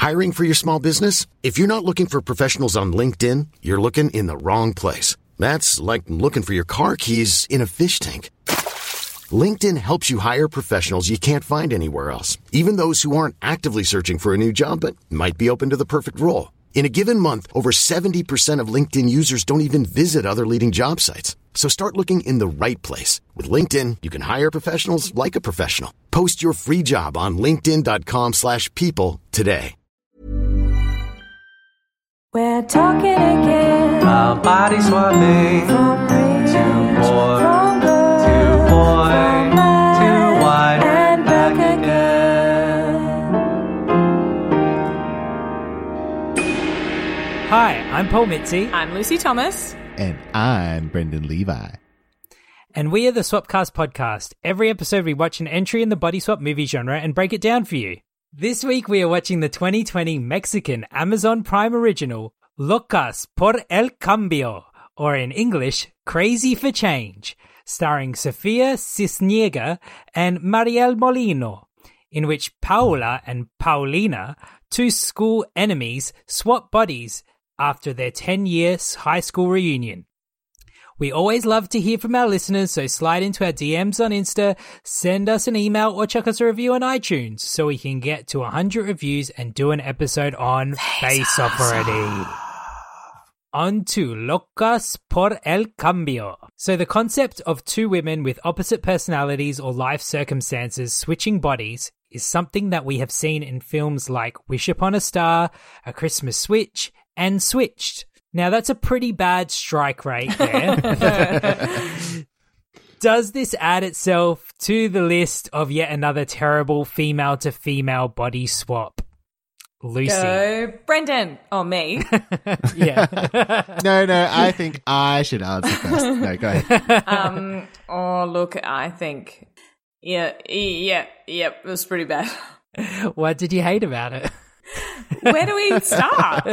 Hiring for your small business? If you're not looking for professionals on LinkedIn, you're looking in the wrong place. That's like looking for your car keys in a fish tank. LinkedIn helps you hire professionals you can't find anywhere else, even those who aren't actively searching for a new job but might be open to the perfect role. In a given month, over 70% of LinkedIn users don't even visit other leading job sites. So start looking in the right place. With LinkedIn, you can hire professionals like a professional. Post your free job on linkedin.com/people today. We're talking again about body swapping. From rich to poor, from good, to boy, from bad, to wide, and back again. Hi, I'm Paul Mitzi. I'm Lucy Thomas. And I'm Brendan Levi. And we are the Swapcast podcast. Every episode we watch an entry in the body swap movie genre and break it down for you. This week we are watching the 2020 Mexican Amazon Prime original, Locas por el Cambio, or in English, Crazy for Change, starring Sofia Cisniega and Mariel Molino, in which Paula and Paulina, two school enemies, swap bodies after their 10-year high school reunion. We always love to hear from our listeners, so slide into our DMs on Insta, send us an email, or chuck us a review on iTunes so we can get to 100 reviews and do an episode on Face Off already. On to Locas por el Cambio. So the concept of two women with opposite personalities or life circumstances switching bodies is something that we have seen in films like Wish Upon a Star, A Christmas Switch, and Switched. Now, that's a pretty bad strike rate there. Does this add itself to the list of yet another terrible female-to-female body swap? Lucy. Go, Brendan. Oh, me. Yeah. No, I think I should answer first. No, go ahead. Look, I think, it was pretty bad. What did you hate about it? Where do we start?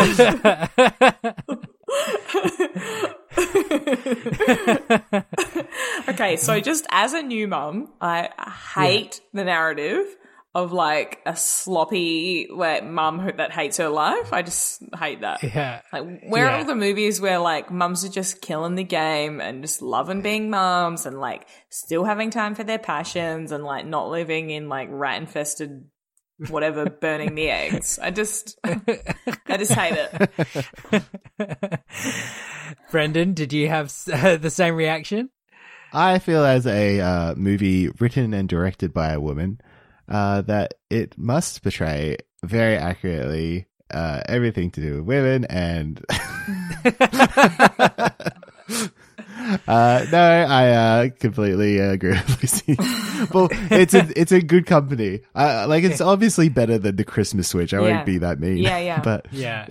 Okay, so just as a new mum, I hate the narrative of like a sloppy mum that hates her life. I just hate that. Yeah. Like, where are all the movies where like mums are just killing the game and just loving being mums and like still having time for their passions and like not living in like rat-infested whatever, burning the eggs. I just hate it. Brendan, did you have the same reaction? I feel as a movie written and directed by a woman that it must portray very accurately everything to do with women and... No, I completely agree with Lucy. Well, it's a good company. It's obviously better than the Christmas Switch. I won't be that mean. Yeah. But Yeah.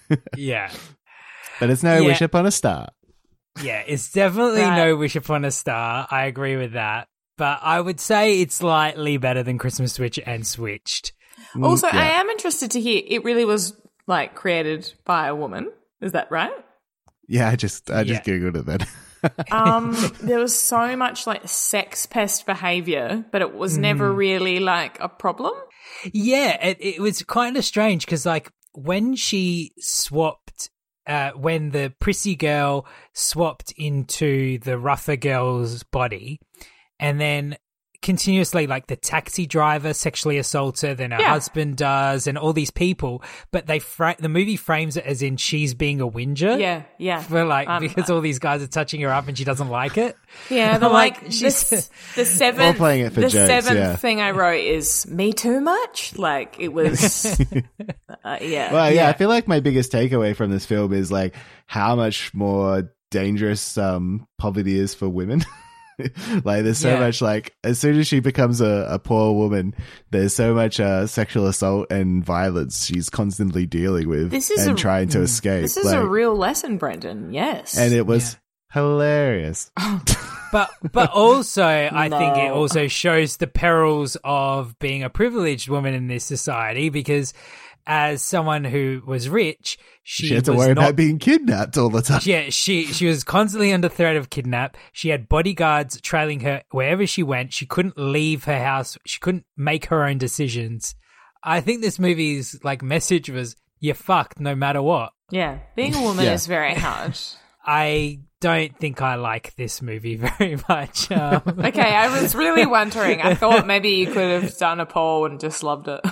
but it's no Wish Upon a Star. Yeah, it's definitely no Wish Upon a Star. I agree with that. But I would say it's slightly better than Christmas Switch and Switched. Also, I am interested to hear, it really was like created by a woman. Is that right? Yeah, I just Googled it then. There was so much like sex pest behavior, but it was never really like a problem. Yeah, it was kind of strange because like when she swapped, when the prissy girl swapped into the rougher girl's body, and then continuously like the taxi driver sexually assaults her, then her husband does, and all these people, but the movie frames it as in she's being a whinger. Yeah. For like because all these guys are touching her up and she doesn't like it. Yeah, they're like she's the seventh. All playing it for the jokes, seventh thing I wrote is me too much. Like it was. Well, I feel like my biggest takeaway from this film is like how much more dangerous poverty is for women. Like there's so much like as soon as she becomes a poor woman, there's so much sexual assault and violence she's constantly dealing with trying to escape. This is a real lesson, Brendan. Yes, and it was hilarious. But also, I think it also shows the perils of being a privileged woman in this society because as someone who was rich, she had to worry about being kidnapped all the time. Yeah, she was constantly under threat of kidnap. She had bodyguards trailing her wherever she went. She couldn't leave her house. She couldn't make her own decisions. I think this movie's like message was you're fucked no matter what. Yeah, being a woman Yeah. is very hard. I don't think I like this movie very much. Okay, I was really wondering. I thought maybe you could have done a poll and just loved it.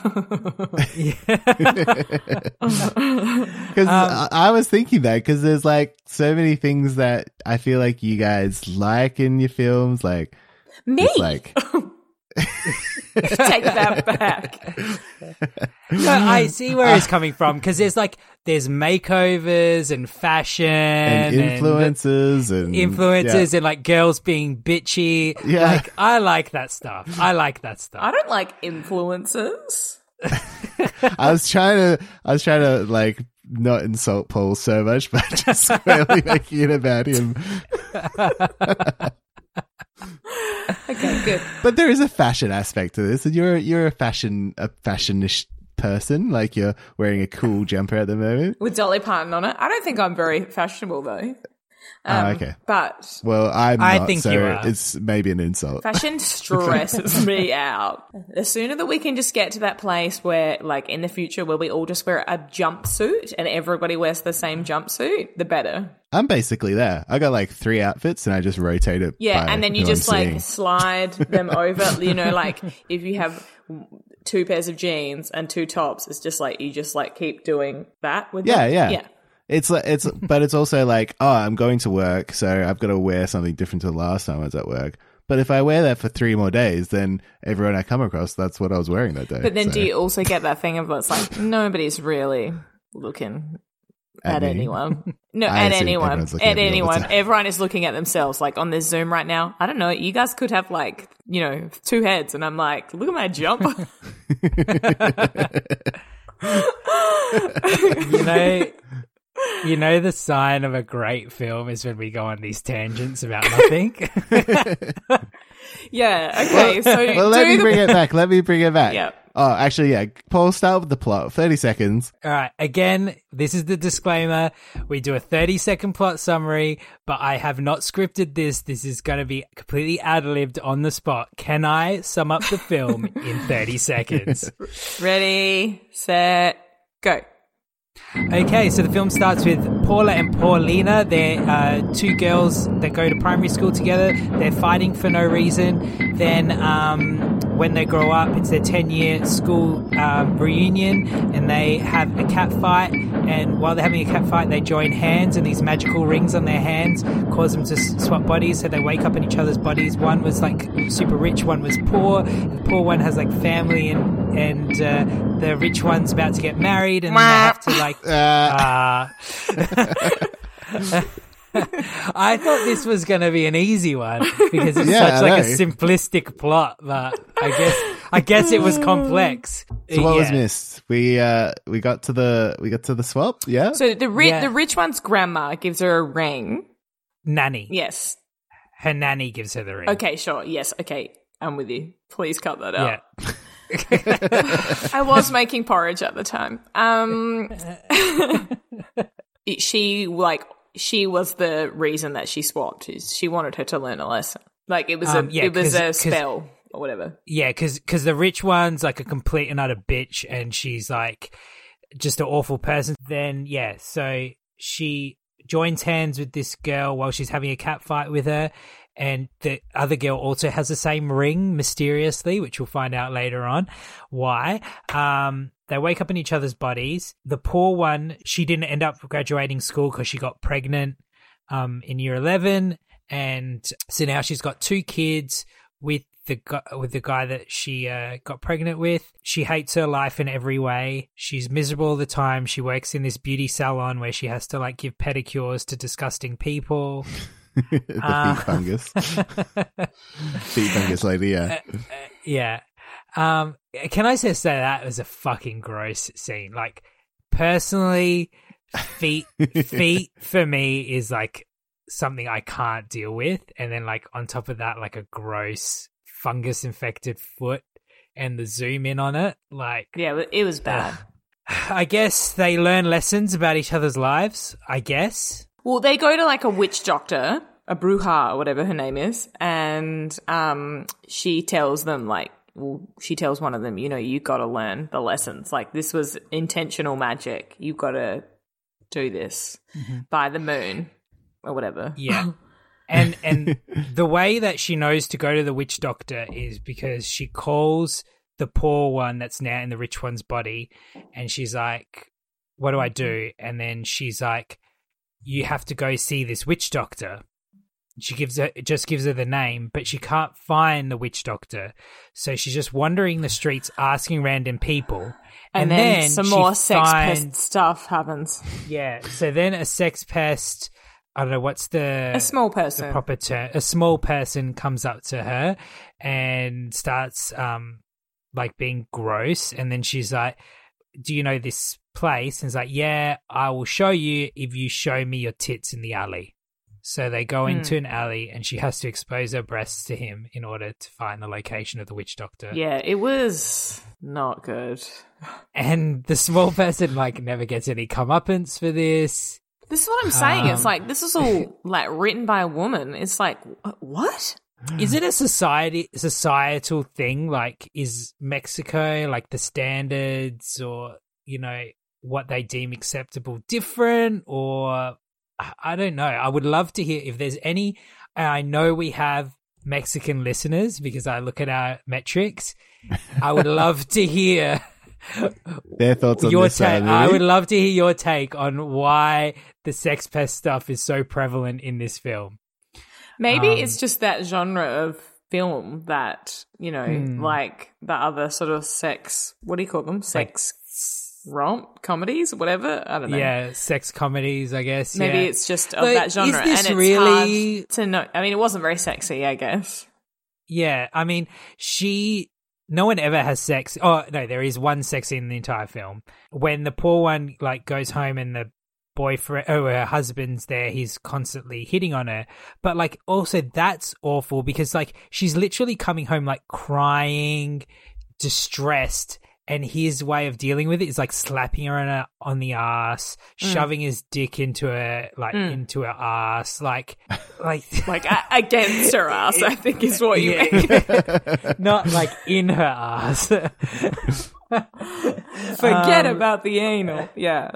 Because I was thinking that because there's like so many things that I feel like you guys like in your films, like Me? it's like Take that back. No, I see where he's coming from because there's makeovers and fashion and influences and influences and like girls being bitchy. Yeah. Like I like that stuff. I don't like influences. I was trying to like not insult Paul so much, but just really making it about him. Okay, good. But there is a fashion aspect to this, and you're a fashionish person. Like you're wearing a cool jumper at the moment. With Dolly Parton on it. I don't think I'm very fashionable though. Okay. But Well, I think so you are. it's maybe an insult. fashion stresses me out. The sooner that we can just get to that place where, like, in the future where we all just wear a jumpsuit and everybody wears the same jumpsuit, the better. I'm basically there. I got like 3 outfits, and I just rotate it. Yeah, by and then you who I'm just, like, seeing. slide them over. You know, like, if you have 2 pairs of jeans and 2 tops, it's just like, you just, like, keep doing that with them. Yeah. It's but it's also like, oh, I'm going to work, so I've got to wear something different to the last time I was at work. But if I wear that for 3 more days, then everyone I come across, that's what I was wearing that day. But then So, do you also get that thing of it's like, nobody's really looking at me? anyone. No, I at assume anyone. everyone's looking At at me all the anyone. time. Everyone is looking at themselves. Like on this Zoom right now, I don't know, you guys could have like, 2 heads, and I'm like, look at my jumper. You know the sign of a great film is when we go on these tangents about nothing. Yeah, okay. So Well, let me bring it back. Yeah. Oh, actually, yeah. Paul, start with the plot. 30 seconds. All right. Again, this is the disclaimer. We do a 30-second plot summary, but I have not scripted this. This is going to be completely ad-libbed on the spot. Can I sum up the film in 30 seconds? Ready, set, go. Okay, so the film starts with Paula and Paulina. They're 2 girls that go to primary school together. They're fighting for no reason. Then when they grow up, it's their 10-year school reunion, and they have a cat fight. And while they're having a cat fight, they join hands, and these magical rings on their hands cause them to swap bodies, so they wake up in each other's bodies. One was like super rich, one was poor. The poor one has like family, and the rich one's about to get married, and then they have to like I thought this was going to be an easy one because it's Yeah, such like I a know. simplistic plot, but I guess it was complex. So what was Yeah. missed? We got to the swap. Yeah. So the Yeah. rich one's grandma gives her a ring. Nanny. Yes. Her nanny gives her the ring. Okay, sure. Yes, okay. I'm with you. Please cut that out. Yeah. I was making porridge at the time. She was the reason that she swapped. She wanted her to learn a lesson. Like it was a spell or whatever. Yeah, because the rich one's like a complete and utter bitch, and she's like just an awful person. Then so she joins hands with this girl while she's having a cat fight with her, and the other girl also has the same ring mysteriously, which we'll find out later on why. They wake up in each other's bodies. The poor one, she didn't end up graduating school because she got pregnant in year 11, and so now she's got 2 kids with the guy that she got pregnant with. She hates her life in every way. She's miserable all the time. She works in this beauty salon where she has to like give pedicures to disgusting people. The feet fungus. Feet fungus lady. Yeah. Yeah. Can I just say that was a fucking gross scene? Like, personally, feet for me is like something I can't deal with, and then like on top of that, like a gross fungus infected foot and the zoom in on it, like Yeah, it was bad. I guess they learn lessons about each other's lives. I guess. Well, they go to like a witch doctor, a bruja or whatever her name is, and she tells them like well, she tells one of them, you got to learn the lessons. Like, this was intentional magic. You've got to do this by the moon or whatever. Yeah. And the way that she knows to go to the witch doctor is because she calls the poor one that's now in the rich one's body, and she's like, what do I do? And then she's like, you have to go see this witch doctor. She gives her the name, but she can't find the witch doctor. So she's just wandering the streets asking random people. And then some more sex pest stuff happens. Yeah. So then a sex pest, I don't know, what's a small person. The proper term. A small person comes up to her and starts like being gross. And then she's like, do you know this place? And it's like, yeah, I will show you if you show me your tits in the alley. So they go into an alley and she has to expose her breasts to him in order to find the location of the witch doctor. Yeah, it was not good. And the small person like never gets any comeuppance for this. This is what I'm saying. It's like, this is all like written by a woman. It's like, what? Is it a societal thing? Like, is Mexico, like the standards or, what they deem acceptable different, or I don't know. I would love to hear if there's any. I know we have Mexican listeners because I look at our metrics. I would love to hear their thoughts on your this. take. I would love to hear your take on why the sex pest stuff is so prevalent in this film. Maybe it's just that genre of film that, like the other sort of sex, what do you call them? Sex romp comedies, whatever. I don't know. Yeah, sex comedies, I guess. Maybe it's just of that genre. Is this and it's really hard to know. I mean, it wasn't very sexy, I guess. Yeah, I mean, no one ever has sex. Oh, no, there is one sex scene in the entire film. When the poor one like goes home and the boyfriend, her husband's there, he's constantly hitting on her. But like also that's awful because like she's literally coming home like crying, distressed, and his way of dealing with it is like slapping her on the ass, shoving his dick into her into her ass, like against her ass. I think is what you mean. Not like in her ass. Forget about the anal. Yeah.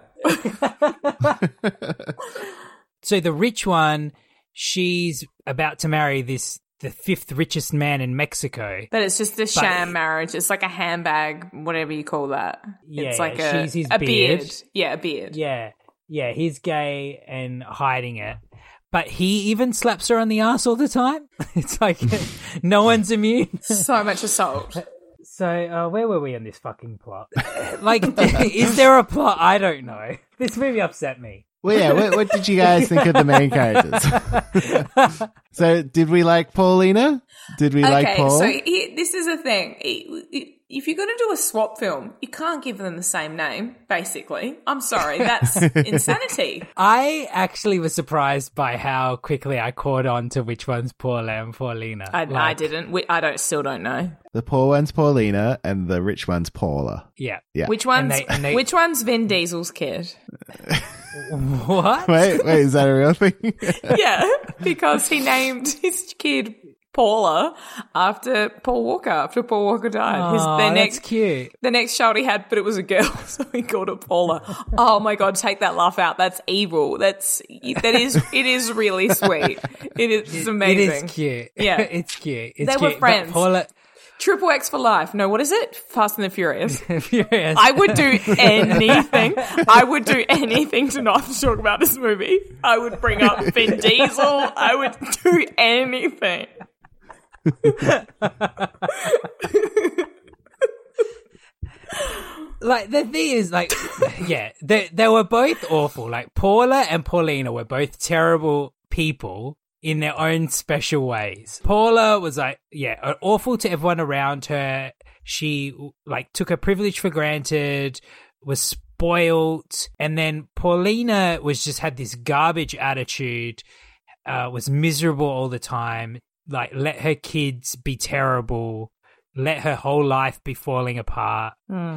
So the rich one, she's about to marry the fifth richest man in Mexico. But it's just a sham marriage. It's like a handbag, whatever you call that. Yeah, it's like she's his a beard. Yeah, a beard. Yeah, he's gay and hiding it. But he even slaps her on the ass all the time. It's like no one's immune. So much assault. So where were we on this fucking plot? Like, is there a plot? I don't know. This movie upset me. Well, yeah, what did you guys think of the main characters? So, did we like Paulina? Did we like Paul? So this is a thing. If you're going to do a swap film, you can't give them the same name, basically. I'm sorry, that's insanity. I actually was surprised by how quickly I caught on to which one's Paula and Paulina. I didn't. I still don't know. The poor one's Paulina and the rich one's Paula. Yeah. Which one's which one's Vin Diesel's kid? What? Wait, is that a real thing? Yeah, because he named his kid Paula after Paul Walker. After Paul Walker died, that's cute. The next child he had, but it was a girl, so he called her Paula. Oh my god, take that laugh out. That's evil. It is really sweet. It's amazing. It is cute. Yeah, it's cute. They were friends. Paula. Triple X for life. No, what is it? Fast and the Furious. Furious. I would do anything. I would do anything to not have to talk about this movie. I would bring up Vin Diesel. I would do anything. Like, the thing is, like, yeah, they were both awful. Like, Paula and Paulina were both terrible people in their own special ways. Paula was like, yeah, awful to everyone around her. She like took her privilege for granted, was spoiled. And then Paulina had this garbage attitude, was miserable all the time, like let her kids be terrible, let her whole life be falling apart.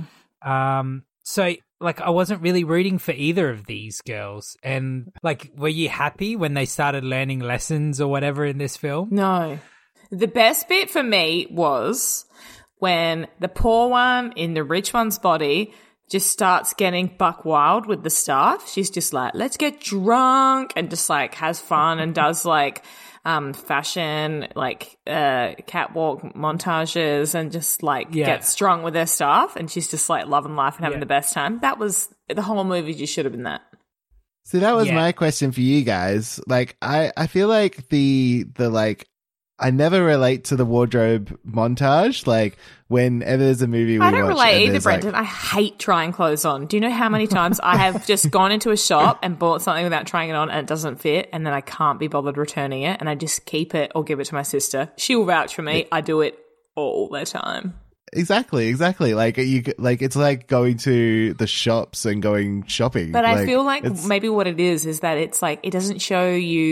So like, I wasn't really rooting for either of these girls. And like, were you happy when they started learning lessons or whatever in this film? No. The best bit for me was when the poor one in the rich one's body just starts getting buck wild with the staff. She's just like, let's get drunk, and just like has fun and does like fashion, like catwalk montages, and just like gets strong with her staff, and she's just like loving life and having the best time. That was the whole movie. Just should have been that. So that was my question for you guys. Like, I feel like the like, I never relate to the wardrobe montage. Like, whenever there's a movie we watch, I don't relate either, Brendan. Like, I hate trying clothes on. Do you know how many times I have just gone into a shop and bought something without trying it on and it doesn't fit, and then I can't be bothered returning it, and I just keep it or give it to my sister. She will vouch for me. I do it all the time. Exactly. Like it's like going to the shops and going shopping. But I feel like maybe what it is that it's like it doesn't show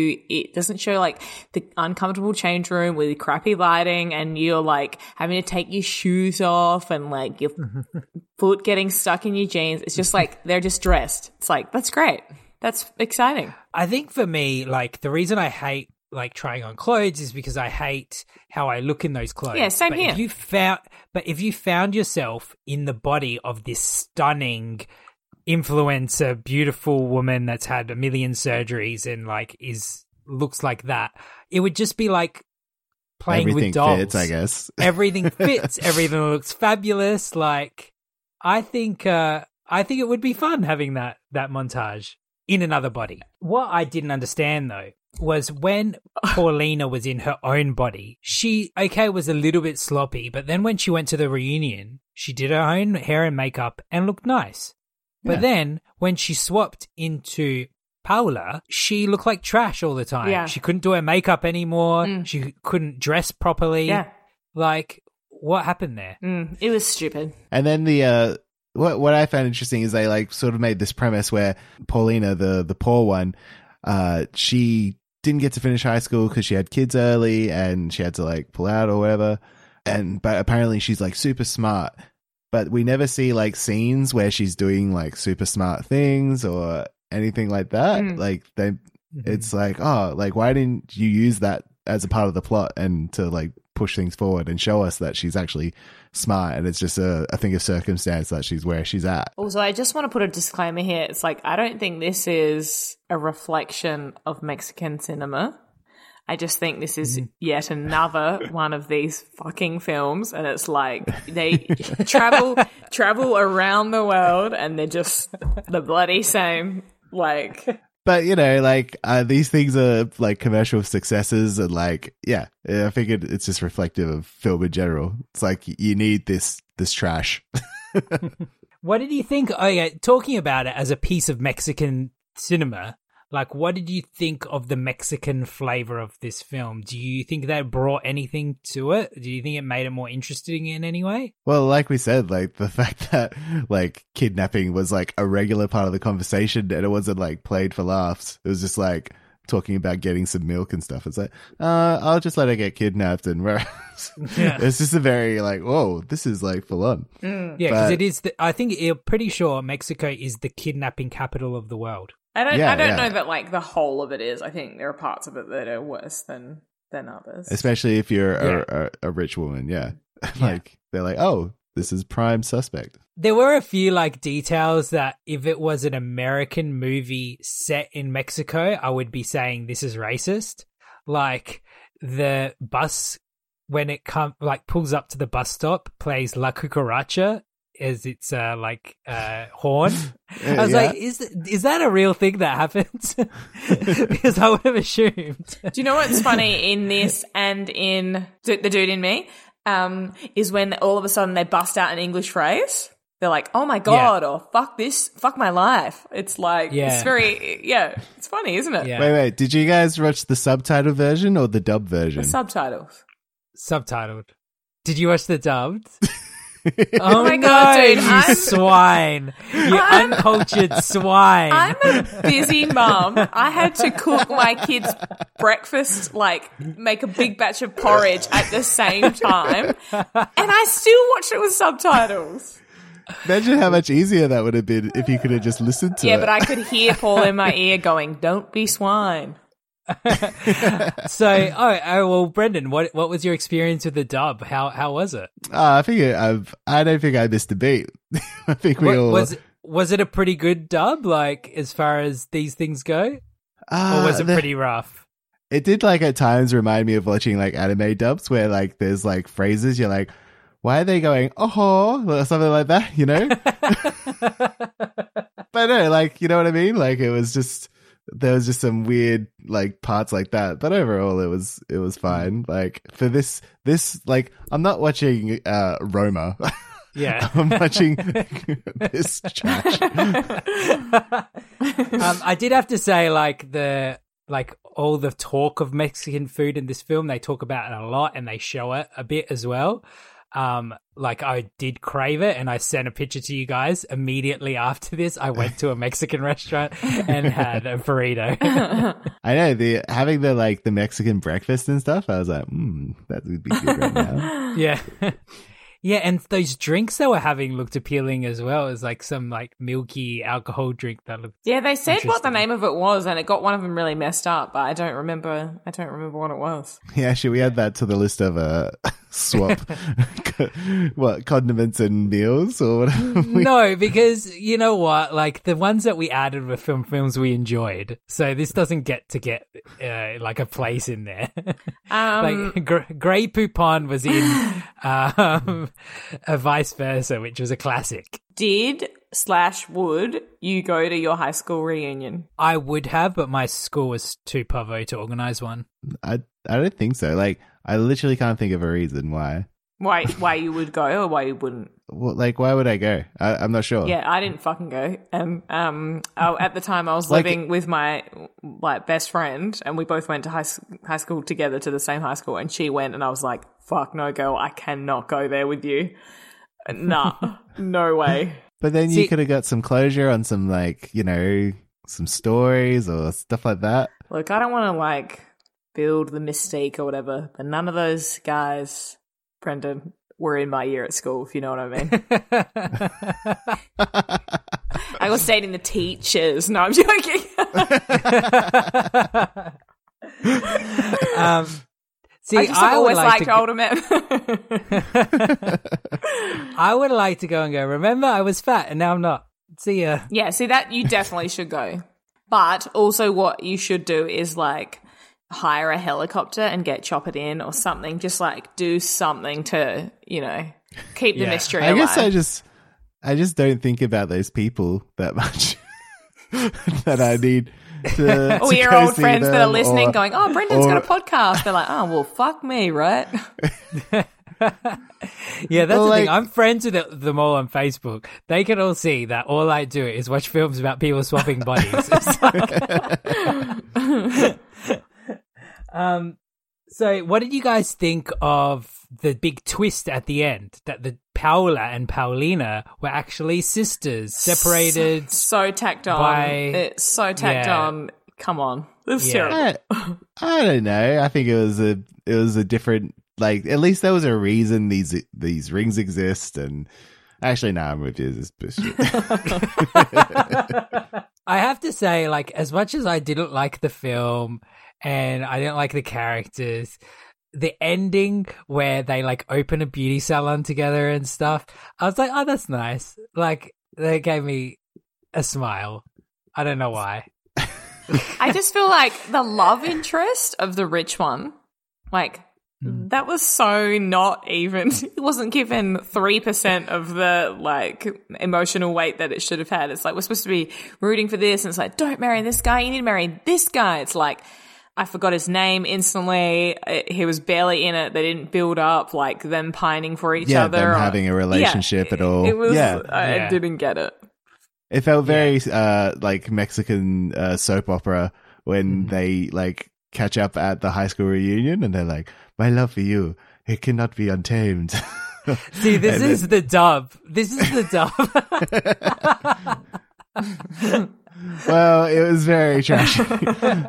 like the uncomfortable change room with crappy lighting, and you're like having to take your shoes off and like your foot getting stuck in your jeans. It's just like they're just dressed. It's like, that's great. That's exciting. I think for me, like, the reason I hate like trying on clothes is because I hate how I look in those clothes. Yeah, same here. If you found yourself in the body of this stunning influencer, beautiful woman that's had 1 million surgeries and like looks like that, it would just be like playing everything with dolls. Fits, I guess. Everything fits. Everything looks fabulous. Like, I think it would be fun having that montage in another body. What I didn't understand though was when Paulina was in her own body, she, was a little bit sloppy, but then when she went to the reunion, she did her own hair and makeup and looked nice. Yeah. But then when she swapped into Paula, she looked like trash all the time. Yeah. She couldn't do her makeup anymore. She couldn't dress properly. Yeah. Like, what happened there? It was stupid. And then the what I found interesting is they like sort of made this premise where Paulina, the poor one, she didn't get to finish high school because she had kids early and she had to like pull out or whatever. But apparently she's like super smart, but we never see like scenes where she's doing like super smart things or anything like that. Like it's like, oh, like, why didn't you use that as a part of the plot and to like push things forward and show us that she's actually smart and it's just a thing of circumstance that she's where she's at. Also, I just want to put a disclaimer here. It's like, I don't think this is a reflection of Mexican cinema. I just think this is yet another one of these fucking films, and it's like they travel around the world and they're just the bloody same. Like, but you know, like these things are like commercial successes, and like, yeah, I think it's just reflective of film in general. It's like you need this trash. What did you think? Oh yeah, talking about it as a piece of Mexican cinema. Like, what did you think of the Mexican flavor of this film? Do you think that brought anything to it? Do you think it made it more interesting in any way? Well, like we said, like the fact that like kidnapping was like a regular part of the conversation and it wasn't like played for laughs. It was just like talking about getting some milk and stuff. It's like, I'll just let her get kidnapped, and it's just a very like, whoa, this is like full on. Yeah, because it is. I think you're pretty sure Mexico is the kidnapping capital of the world. I don't know that like the whole of it is. I think there are parts of it that are worse than others. Especially if you're a rich woman, like they're like, oh, this is prime suspect. There were a few like details that if it was an American movie set in Mexico, I would be saying this is racist. Like the bus when it pulls up to the bus stop plays La Cucaracha as its horn. I was like, is that a real thing that happens? Because I would have assumed. Do you know what's funny in this and in The Dude in Me? Is when all of a sudden they bust out an English phrase. They're like, oh my God, or fuck this, fuck my life. It's like, it's very, it's funny, isn't it? Yeah. Wait, did you guys watch the subtitle version or the dub version? The subtitles. Subtitled. Did you watch the dubbed? Oh my God, dude. You swine. You uncultured swine. I'm a busy mum. I had to cook my kids breakfast, like make a big batch of porridge at the same time. And I still watched it with subtitles. Imagine how much easier that would have been if you could have just listened to it. Yeah, but I could hear Paul in my ear going, don't be swine. So, well, Brendan, what was your experience with the dub? How was it? I don't think I missed a beat. I think we all was it a pretty good dub, like as far as these things go, or was it pretty rough? It did like at times remind me of watching like anime dubs where like there's like phrases you're like, why are they going oh or something like that, you know? But no, like, you know what I mean? Like there was just some weird like parts like that, but overall it was fine. Like for this like I'm not watching Roma. Yeah. I'm watching this trash. I did have to say, like all the talk of Mexican food in this film, they talk about it a lot and they show it a bit as well. Like I did crave it, and I sent a picture to you guys immediately after this. I went to a Mexican restaurant and had a burrito. I know having the Mexican breakfast and stuff. I was like, that would be good right now. Yeah. Yeah, and those drinks they were having looked appealing as well. It was like some like milky alcohol drink that looked. Yeah, they said what the name of it was, and it got one of them really messed up. But I don't remember what it was. Yeah, actually, we add that to the list of swap what condiments and meals or whatever. No, because you know what, like the ones that we added were films we enjoyed, so this doesn't get like a place in there. Like Grey Poupon was in a Vice Versa, which was a classic. Would you go to your high school reunion? I would have, but my school was too pavo to organize one. I don't think so. Like, I literally can't think of a reason why. Why you would go or why you wouldn't? Well, like, why would I go? I'm not sure. Yeah, I didn't fucking go. At the time I was living with my best friend, and we both went to high school together to the same high school, and she went, and I was like, fuck no, girl, I cannot go there with you. Nah, no way. But then you could have got some closure on some, like, you know, some stories or stuff like that. Look, I don't want to, like, build the mystique or whatever, but none of those guys, Brendan, were in my year at school, if you know what I mean. I was dating the teachers. No, I'm joking. See, I just always liked older men. I would like to go and go, remember, I was fat and now I'm not. See ya. Yeah, see, that you definitely should go. But also what you should do is, like, hire a helicopter and get Choppered in or something. Just, like, do something to, you know, keep the mystery alive. I guess I just don't think about those people that much that I need to all your old friends that are listening going, oh, Brendan's got a podcast. They're like, oh, well, fuck me, right? Yeah, that's the thing. I'm friends with them all on Facebook. They can all see that all I do is watch films about people swapping bodies. It's like... So what did you guys think of the big twist at the end, that the Paula and Paulina were actually sisters, separated? So tacked on. It's so tacked on. Come on. This is terrible. I don't know. I think it was a different, like, at least there was a reason these rings exist. And actually, no, I'm with you. This bullshit. I have to say, like, as much as I didn't like the film and I didn't like the characters, the ending where they, like, open a beauty salon together and stuff, I was like, oh, that's nice. Like, they gave me a smile. I don't know why. I just feel like the love interest of the rich one, like, that was so not even. It wasn't given 3% of the, like, emotional weight that it should have had. It's like, we're supposed to be rooting for this, and it's like, don't marry this guy, you need to marry this guy. It's like, I forgot his name instantly. He was barely in it. They didn't build up, like, them pining for each other. Yeah, them having a relationship at all. It was, I didn't get it. It felt very, like, Mexican soap opera when they, like, catch up at the high school reunion and they're like, my love for you, it cannot be untamed. See, this is the dub. This is the dub. Well, it was very trashy. But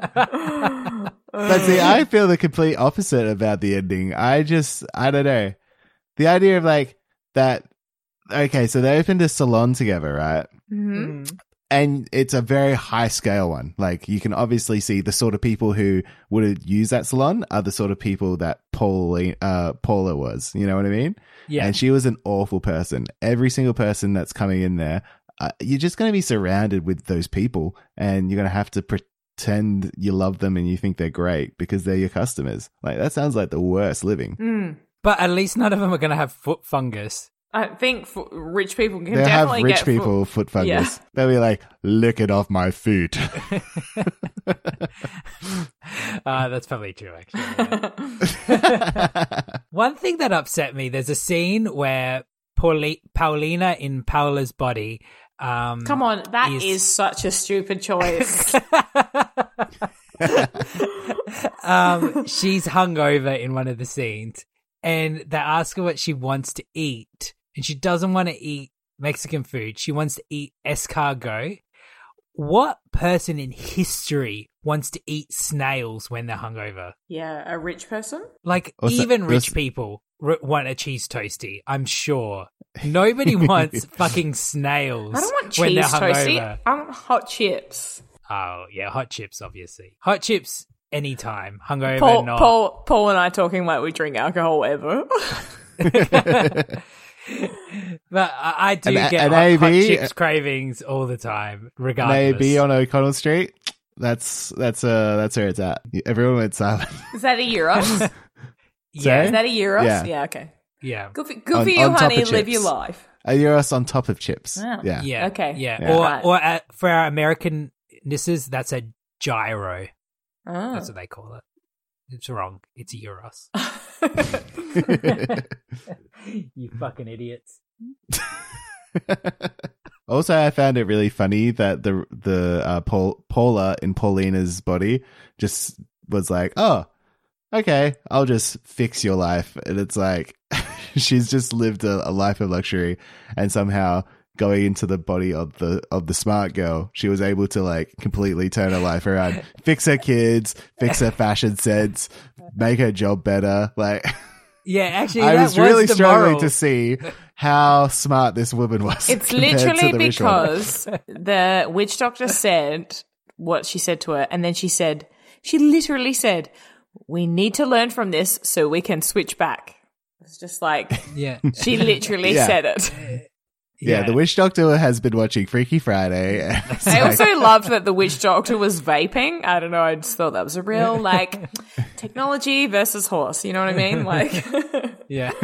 see, I feel the complete opposite about the ending. I don't know. The idea of, like, that, okay, so they opened a salon together, right? Mm-hmm. And it's a very high scale one. Like, you can obviously see the sort of people who would use that salon are the sort of people that Paula was. You know what I mean? Yeah. And she was an awful person. Every single person that's coming in there, you're just going to be surrounded with those people, and you're going to have to pretend you love them and you think they're great because they're your customers. Like, that sounds like the worst living. But at least none of them are going to have foot fungus. I think rich people can They'll definitely have rich get people foot fungus. Yeah. They'll be like, lick it off my foot. That's probably true, actually. One thing that upset me, there's a scene where Paulina in Paola's body. Come on, that is such a stupid choice. She's hungover in one of the scenes, and they ask her what she wants to eat, and she doesn't want to eat Mexican food. She wants to eat escargot. What person in history wants to eat snails when they're hungover? Yeah, a rich person? Like, even rich people want a cheese toasty, I'm sure. Nobody wants fucking snails. I don't want when they're cheese toasty. hungover. I want hot chips. Oh, yeah, hot chips, obviously. Hot chips anytime. Hungover, not. Paul and I talking like we drink alcohol ever. But I do get an hot AB chips cravings all the time, regardless. Maybe on O'Connell Street. That's where it's at. Everyone went silent. Is that a Euros? Yeah. Is that a Euros? Yeah. okay. Yeah. Good for you, on top honey. of Live chips. your life. A Euros on top of chips. Oh. Yeah. Yeah. Okay. Yeah. Yeah. Or for our American nisses, that's a gyro. Oh. That's what they call it. It's wrong. It's a Euros. You fucking idiots. Also, I found it really funny that Paula in Paulina's body just was like, "Oh, okay, I'll just fix your life," and it's like she's just lived a life of luxury, and somehow going into the body of the smart girl, she was able to like completely turn her life around, fix her kids, fix her fashion sense, make her job better. Like, Yeah, actually, I that was really the struggling moral. to see how smart this woman was. It's compared to literally the rich one. because the witch doctor said what she said to her, and then she literally said, "We need to learn from this so we can switch back." It's just like, Yeah. she literally Yeah. said it. Yeah, the witch doctor has been watching Freaky Friday. It's I like- also loved that the witch doctor was vaping. I don't know. I just thought that was a real, like, technology versus horse. You know what I mean? Like, Yeah.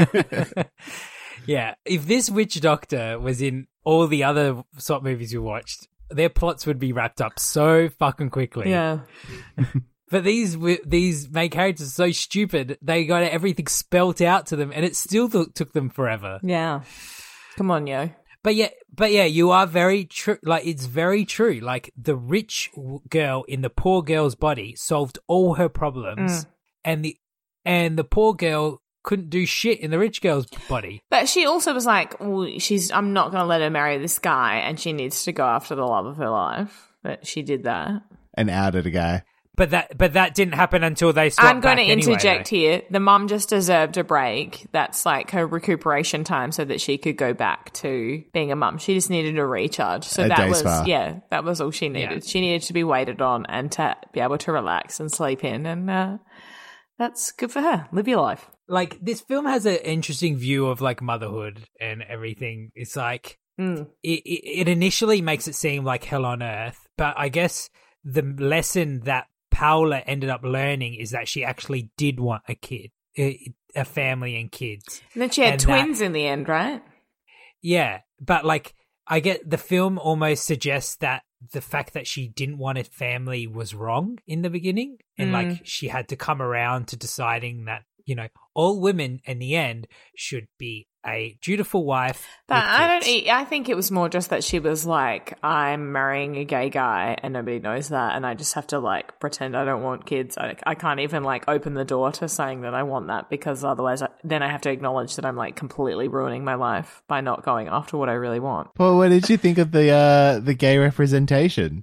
Yeah. If this witch doctor was in all the other swap movies we watched, their plots would be wrapped up so fucking quickly. yeah. But these main characters are so stupid, they got everything spelt out to them, and it still took them forever. Yeah. Come on, yo. But yeah, you are very true. Like, it's very true. Like, the rich girl in the poor girl's body solved all her problems, and the poor girl couldn't do shit in the rich girl's body. But she also was like, well, I'm not going to let her marry this guy, and she needs to go after the love of her life. But she did that. and outed a guy. But that didn't happen until they stopped. I'm going to anyway, interject though. here. The mum just deserved a break. That's like her recuperation time so that she could go back to being a mum. She just needed a recharge. So A that day was, spa. yeah, that was all she needed. Yeah. She needed to be waited on and to be able to relax and sleep in. And that's good for her. Live your life. Like, this film has an interesting view of like motherhood and everything. It's like it initially makes it seem like hell on earth, but I guess the lesson that Paula ended up learning is that she actually did want a kid, a family and kids. And then she had And twins in the end, right? Yeah, but like, I get the film almost suggests that the fact that she didn't want a family was wrong in the beginning, and like she had to come around to deciding that, you know, all women in the end should be a dutiful wife. But with kids. I think it was more just that she was like, I'm marrying a gay guy and nobody knows that, and I just have to like pretend I don't want kids. I can't even like open the door to saying that I want that, because otherwise then I have to acknowledge that I'm like completely ruining my life by not going after what I really want. Well, what did you think of the gay representation?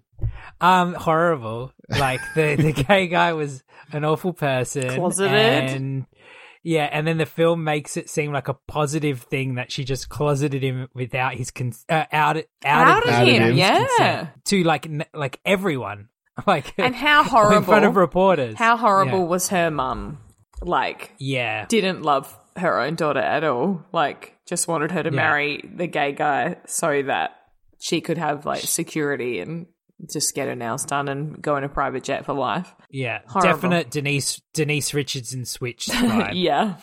Horrible. Like the gay guy was an awful person. Closeted? And Yeah, and then the film makes it seem like a positive thing that she just closeted him without his outed him. Yeah, consent to like everyone, like and how horrible in front of reporters. How horrible was her mum? Like, didn't love her own daughter at all. Like, just wanted her to marry the gay guy so that she could have like security and just get her nails done and go in a private jet for life. Yeah, horrible. Definite Denise Richardson switch vibe. Yeah.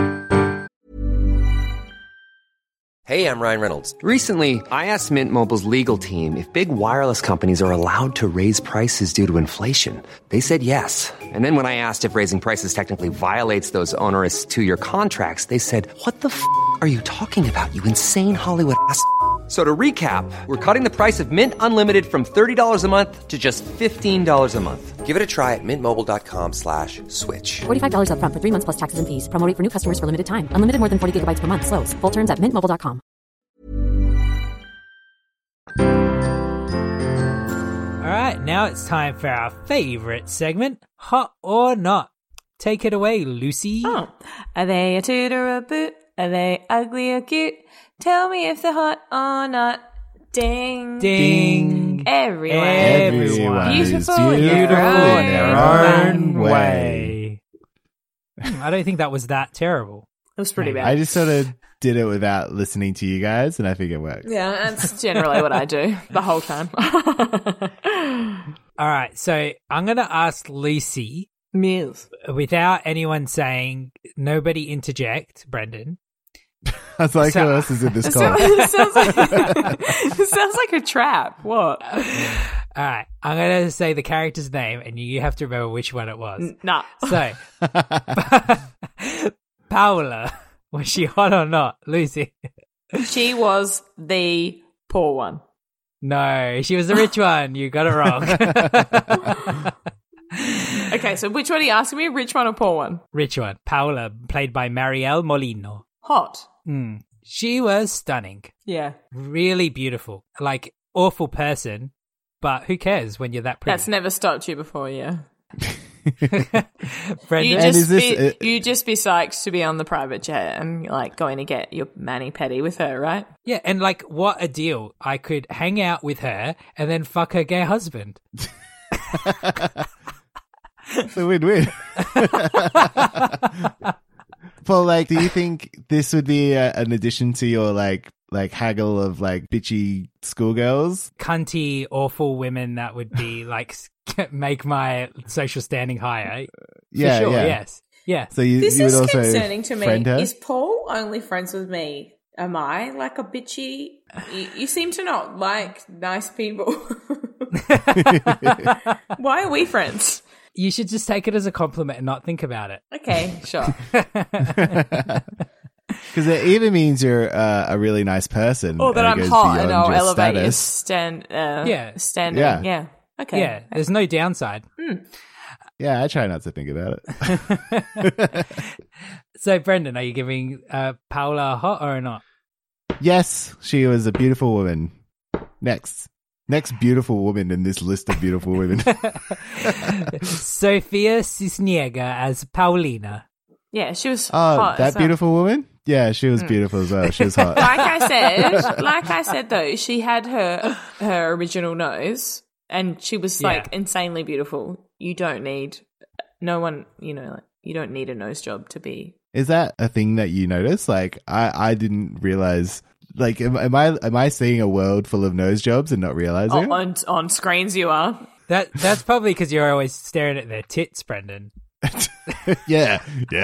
Hey, I'm Ryan Reynolds. Recently, I asked Mint Mobile's legal team if big wireless companies are allowed to raise prices due to inflation. They said yes. And then when I asked if raising prices technically violates those onerous 2-year contracts, they said, "What the f*** are you talking about, you insane Hollywood ass?" So to recap, we're cutting the price of Mint Unlimited from $30 a month to just $15 a month. Give it a try at mintmobile.com/switch. $45 up front for 3 months plus taxes and fees. Promo rate for new customers for limited time. Unlimited more than 40 gigabytes per month. Slows full terms at mintmobile.com. All right, now it's time for our favorite segment, Hot or Not. Take it away, Lucy. Oh. Are they a toot or a boot? Are they ugly or cute? Tell me if they're hot or not. Ding. Ding. Everyone. Beautiful in their own way. I don't think that was that terrible. It was pretty bad. I just sort of did it without listening to you guys, and I think it worked. Yeah, that's generally what I do the whole time. All right, so I'm going to ask Lucy, without anyone saying, nobody interject, Brendan. I was like, who else is in this call? It sounds like a trap. What? All right, I'm going to say the character's name, and you have to remember which one it was. Nah. So, Paula, was she hot or not? Lucy? She was the poor one. No, she was the rich one. You got it wrong. Okay, so which one are you asking me? Rich one or poor one? Rich one. Paula, played by Marielle Molino. Hot. She was stunning. Yeah. Really beautiful. Like, awful person, but who cares when you're that pretty? That's never stopped you before, yeah. Brendan? You just be psyched to be on the private jet and like going to get your mani-pedi with her, right? Yeah, and like, what a deal. I could hang out with her and then fuck her gay husband. It's a win-win. Paul, like, do you think this would be an addition to your like haggle of like bitchy schoolgirls? Cunty, awful women that would be like make my social standing higher. Yeah, for sure, yeah. Yes. Yeah. This So you would is also concerning to me. friend her? Is Paul only friends with me? Am I like a bitchy? You seem to not like nice people. Why are we friends? You should just take it as a compliment and not think about it. Okay, sure. Because it either means you're a really nice person, Or that and it I'm goes hot beyond and I'll your elevate your status. standing. Yeah. Yeah. Okay. Yeah, there's no downside. Yeah, I try not to think about it. So, Brendan, are you giving Paula a hot or not? Yes, she was a beautiful woman. Next beautiful woman in this list of beautiful women. Sofia Cisniega as Paulina. Yeah, she was hot. That beautiful woman? Yeah, she was beautiful as well. She was hot. Like I said though, she had her original nose and she was like insanely beautiful. You don't need you don't need a nose job to be. Is that a thing that you notice? Like, I didn't realize. Like, am I seeing a world full of nose jobs and not realizing it? On screens you are. That's probably because you're always staring at their tits, Brendan. Yeah.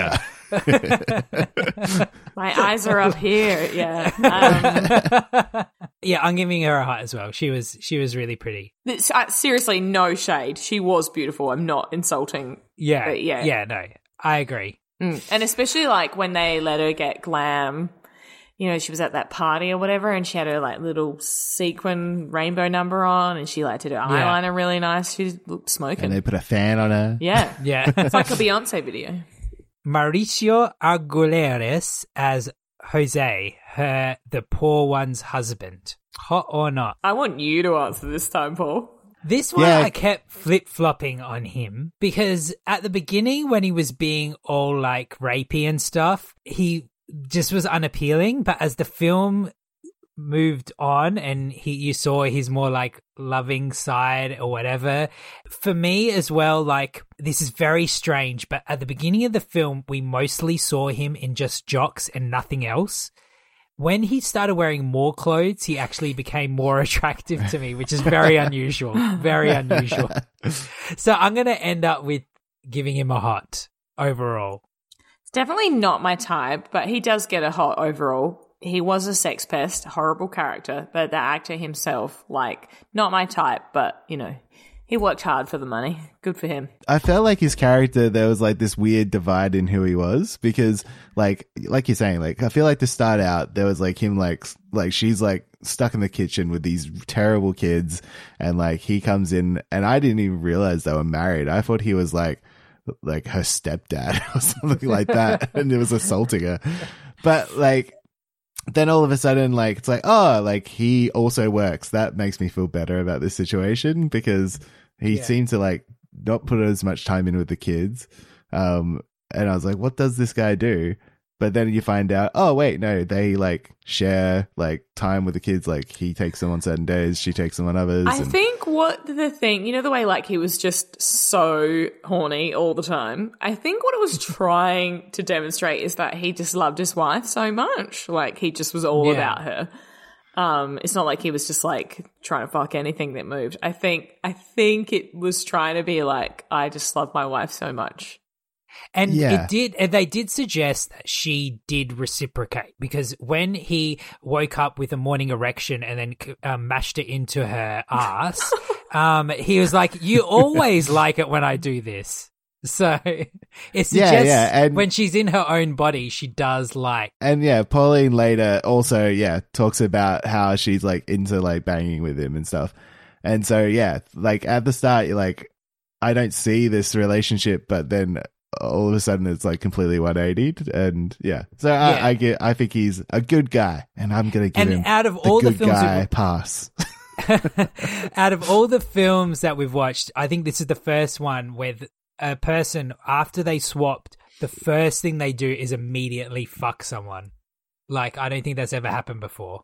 My eyes are up here. Yeah. Yeah, I'm giving her a hot as well. She was really pretty. Seriously, no shade. She was beautiful. I'm not insulting. Yeah. But yeah. Yeah, no. I agree. And especially like when they let her get glam. You know, she was at that party or whatever and she had her like little sequin rainbow number on and she liked to do eyeliner really nice. She looked smoking. And they put a fan on her. Yeah. Yeah. It's like a Beyonce video. Mauricio Aguilera as Jose, the poor one's husband. Hot or not? I want you to answer this time, Paul. This one, Yeah. I kept flip-flopping on him because at the beginning when he was being all like rapey and stuff, he just was unappealing. But as the film moved on and you saw his more like loving side or whatever, for me as well, like this is very strange, but at the beginning of the film, we mostly saw him in just jocks and nothing else. When he started wearing more clothes, he actually became more attractive to me, which is very unusual. Very unusual. So I'm going to end up with giving him a hot overall. It's definitely not my type, but he does get a hot overall. He was a sex pest, horrible character, but the actor himself, like, not my type, but, you know, he worked hard for the money. Good for him. I felt like his character, there was like this weird divide in who he was because like you're saying, like, I feel like to start out, there was like him, like she's like stuck in the kitchen with these terrible kids and like he comes in and I didn't even realize they were married. I thought he was like her stepdad or something like that and it was assaulting her. But like, then all of a sudden, like, it's like, oh, like he also works. That makes me feel better about this situation because he seemed to like not put as much time in with the kids. And I was like, what does this guy do? But then you find out, oh, wait, no, they like share like time with the kids. Like he takes them on certain days, she takes them on others. I think what the thing, you know, the way like he was just so horny all the time. I think what it was trying to demonstrate is that he just loved his wife so much. Like he just was all about her. It's not like he was just like trying to fuck anything that moved. I think it was trying to be like, I just love my wife so much. And they did suggest that she did reciprocate because when he woke up with a morning erection and then mashed it into her ass, he was like, you always like it when I do this. So it suggests and when she's in her own body, she does like. And Pauline later also, talks about how she's like into like banging with him and stuff. And so, like at the start, you're like, I don't see this relationship, but then all of a sudden it's like completely 180'd and so I think he's a good guy and I'm gonna give him out of all the films guy pass. Out of all the films that we've watched, I think this is the first one where a person, after they swapped, the first thing they do is immediately fuck someone. Like, I don't think that's ever happened before.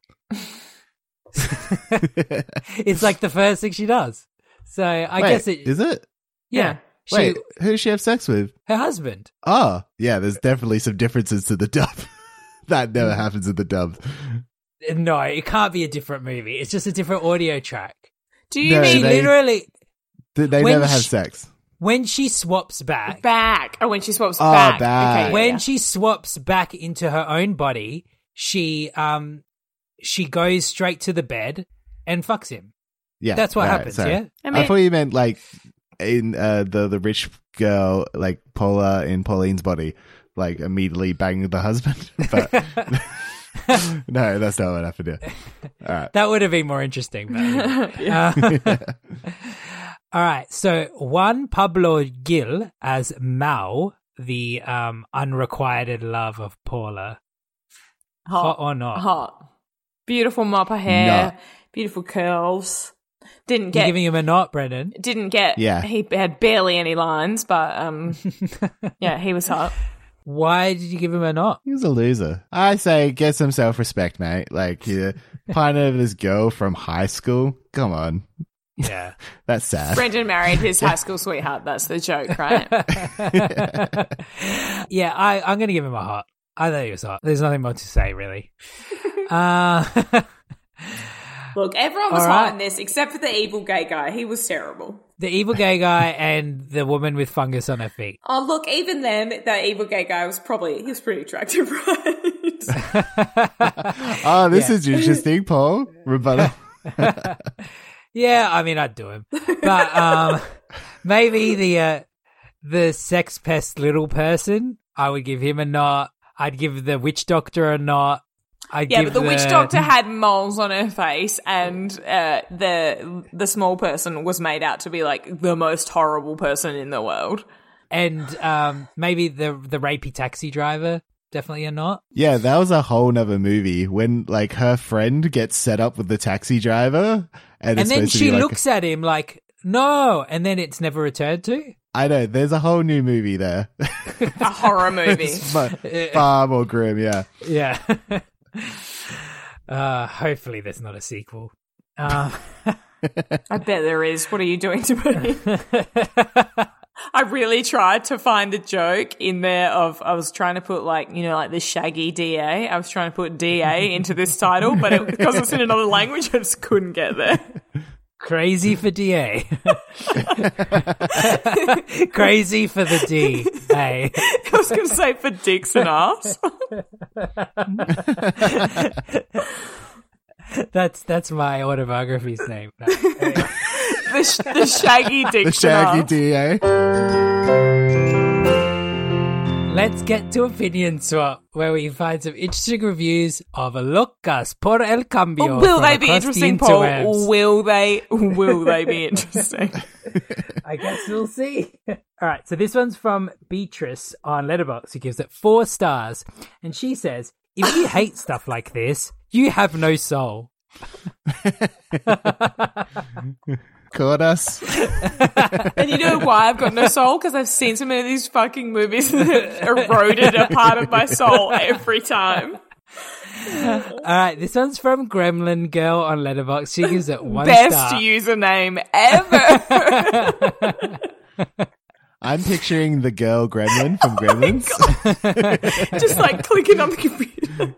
It's like the first thing she does. So I guess it is it. Yeah. Wait, who does she have sex with? Her husband. Oh, yeah, there's definitely some differences to the dub. That never happens in the dub. No, it can't be a different movie. It's just a different audio track. Do you mean literally... They never have sex. When she swaps back. Oh, when she swaps back. Back. Okay, when she swaps back into her own body, she goes straight to the bed and fucks him. Yeah. That's what happens, sorry. yeah? I thought you meant like in the rich girl, like Paula in Pauline's body, like immediately banged the husband. But no, that's not what happened here. All right. That would have been more interesting. But, all right. So Juan Pablo Gil as Mao, the unrequited love of Paula. Hot or not? Hot. Beautiful mop of hair, beautiful curls. Didn't get. You're giving him a knot, Brendan. Didn't get. Yeah. He had barely any lines, but he was hot. Why did you give him a knot? He was a loser. I say get some self-respect, mate. Like, you're pining over this girl from high school. Come on. Yeah. That's sad. Brendan married his high school sweetheart. That's the joke, right? Yeah, I'm going to give him a hot. I thought he was hot. There's nothing more to say, really. Look, everyone was hot in this except for the evil gay guy. He was terrible. The evil gay guy and the woman with fungus on her feet. Oh, look, even then, that evil gay guy was pretty attractive, right? Oh, this is interesting, Paul. Rebuttal. Yeah, I mean, I'd do him. But maybe the sex pest little person, I would give him a knot. I'd give the witch doctor a knot. But the witch doctor had moles on her face, and the small person was made out to be like the most horrible person in the world. And maybe the rapey taxi driver, definitely a knot. Yeah, that was a whole nother movie when like her friend gets set up with the taxi driver, and then she looks at him like No, and then it's never returned to? I know, there's a whole new movie there. A horror movie. Far more grim, yeah. Yeah. Hopefully there's not a sequel. I bet there is. What are you doing to me? I really tried to find a joke in there of, I was trying to put like the Shaggy DA. I was trying to put DA into this title, but because it's in another language, I just couldn't get there. Crazy for DA. Crazy for the D. Hey. I was going to say for dicks and ass. That's my autobiography's name. No, anyway. The Shaggy dicks The and Shaggy ass. DA. Let's get to Opinion Swap, where we find some interesting reviews of Locas por el Cambio. Will from they be across the interesting, Paul? interwebs. Will they be interesting? I guess we'll see. All right, so this one's from Beatrice on Letterboxd, who gives it 4 stars. And she says, if you hate stuff like this, you have no soul. Caught us. And you know why I've got no soul? Because I've seen so many of these fucking movies that have eroded a part of my soul every time. All right, this one's from Gremlin Girl on Letterboxd. She gives it 1 Best star. username ever. I'm picturing the girl Gremlin from Gremlins. Just like clicking on the computer.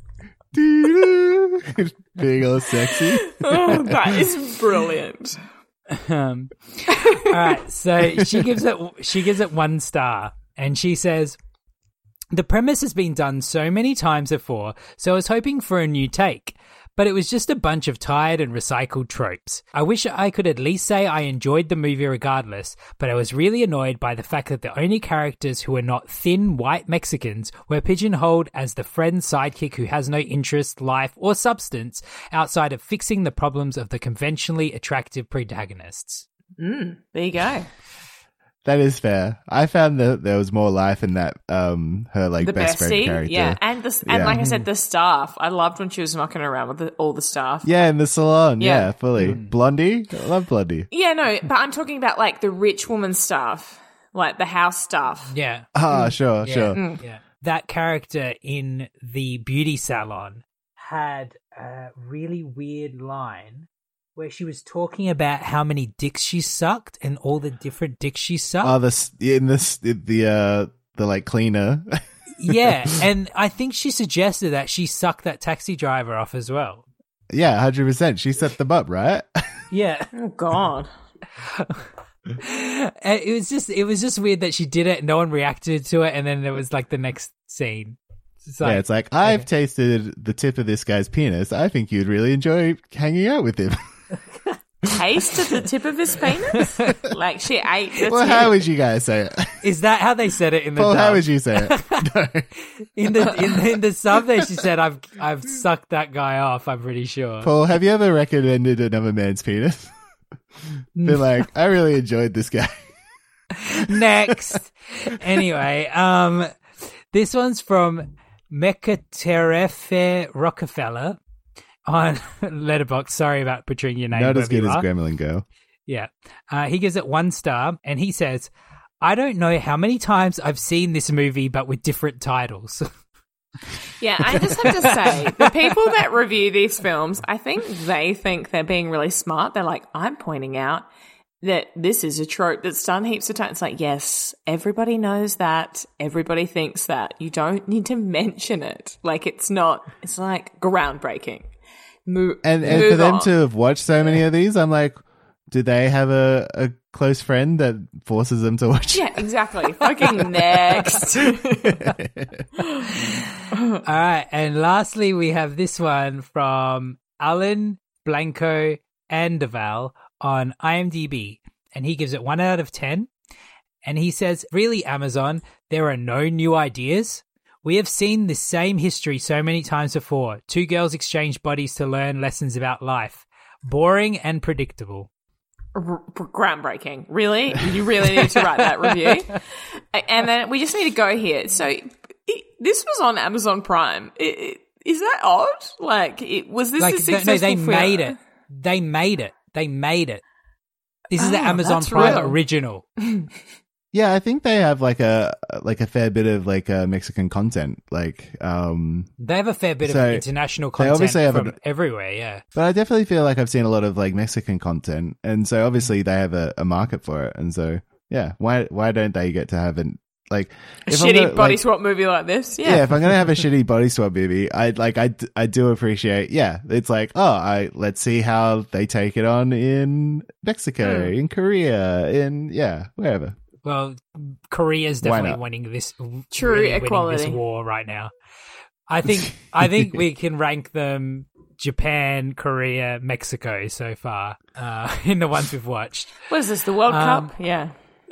Being all sexy. Oh, that is brilliant. All right, so she gives it 1 star, and she says, the premise has been done so many times before, so I was hoping for a new take, but it was just a bunch of tired and recycled tropes. I wish I could at least say I enjoyed the movie regardless, but I was really annoyed by the fact that the only characters who were not thin white Mexicans were pigeonholed as the friend sidekick who has no interest, life, or substance outside of fixing the problems of the conventionally attractive protagonists. There you go. That is fair. I found that there was more life in that her like The best friend bestie, character. yeah, and like I said, the staff. I loved when she was mucking around with all the staff. Yeah, in the salon. Yeah. Yeah, fully. Blondie? I love Blondie. Yeah, no, but I'm talking about like the rich woman staff, like the house staff. Yeah. Sure. Yeah. That character in the beauty salon had a really weird line where she was talking about how many dicks she sucked and all the different dicks she sucked. Oh, the like cleaner. Yeah, and I think she suggested that she sucked that taxi driver off as well. Yeah, 100%. She set them up, right? Yeah. Oh God. And it was just weird that she did it, no one reacted to it, and then there was like the next scene. It's like, I've tasted the tip of this guy's penis. I think you'd really enjoy hanging out with him. Tasted the tip of his penis? Like she ate the Well, tip. how would you guys say it? Is that how they said it in the Paul, dub? how would you say it? No. In the sub there, she said, "I've sucked that guy off." I'm pretty sure. Paul, have you ever recommended another man's penis? Been like, I really enjoyed this guy. Next, anyway, this one's from Mekaterefe Rockefeller on Letterboxd. Sorry about butchering your name. Not as good wherever as you are. Gremlin Girl. Yeah, he gives it 1 star, and he says, "I don't know how many times I've seen this movie, but with different titles." Yeah, I just have to say, the people that review these films, I think they think they're being really smart. They're like, I'm pointing out that this is a trope that's done heaps of times. It's like, yes, everybody knows that. Everybody thinks that. You don't need to mention it. Like, it's like groundbreaking. And for them to have watched so many of these, I'm like, do they have a close friend that forces them to watch? Yeah, exactly. Fucking next. All right, and lastly, we have this one from Alan Blanco Andoval on IMDb, and he gives it 1 out of 10. And he says, "Really, Amazon, there are no new ideas. We have seen the same history so many times before. 2 girls exchange bodies to learn lessons about life. Boring and predictable." Groundbreaking. Really? You really need to write that review. And then we just need to go here. So this was on Amazon Prime. Is that odd? Like, was this a successful no, they film? made it. They made it. This is the Amazon that's Prime real. original. Yeah, I think they have like a fair bit of like Mexican content. Like, They have a fair bit of So, international they content obviously have from an- everywhere, yeah. but I definitely feel like I've seen a lot of like Mexican content, and so obviously they have a market for it, and so yeah, why don't they get to have an like A if I'm shitty gonna, body like, swap movie like this. Yeah, if I'm gonna have a shitty body swap movie, I do appreciate. Yeah, it's like, let's see how they take it on in Mexico, in Korea, in wherever. Well, Korea's Why definitely not? winning this True winning equality. this war right now. I think we can rank them Japan, Korea, Mexico so far in the ones we've watched. What is this, the World Cup? Yeah.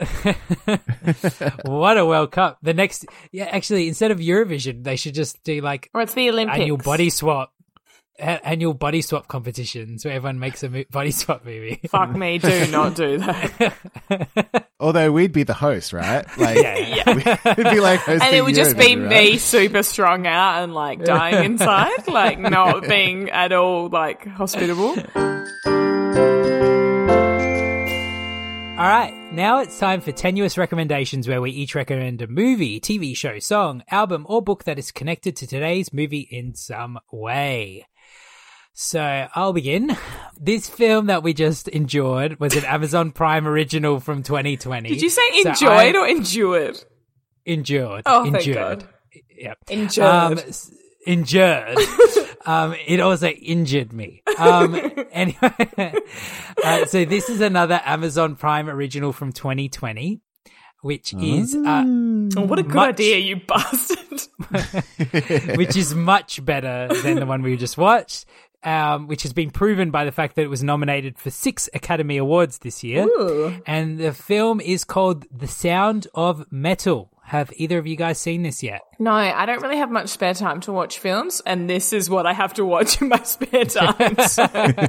What a World Cup. The next, actually, instead of Eurovision, they should just do like Or it's the Olympics. annual body swap competitions where everyone makes a body swap movie. Fuck me, do not do that. Although we'd be the host, right? Like, Yeah. we'd be like hosting And it would just be Eurovision, me right? super strung out and like dying inside, like not being at all like hospitable. All right, now it's time for Tenuous Recommendations, where we each recommend a movie, TV show, song, album, or book that is connected to today's movie in some way. So I'll begin. This film that we just enjoyed was an Amazon Prime original from 2020. Did you say So enjoyed I or endured? endured? Oh, thank endured. God. Yep. Endured. Injured. It also injured me. Anyway, so this is another Amazon Prime original from 2020, which is Oh, what a good much- idea, you bastard. which is much better than the one we just watched, which has been proven by the fact that it was nominated for 6 Academy Awards this year. Ooh. And the film is called The Sound of Metal. Have either of you guys seen this yet? No, I don't really have much spare time to watch films, and this is what I have to watch in my spare time. So.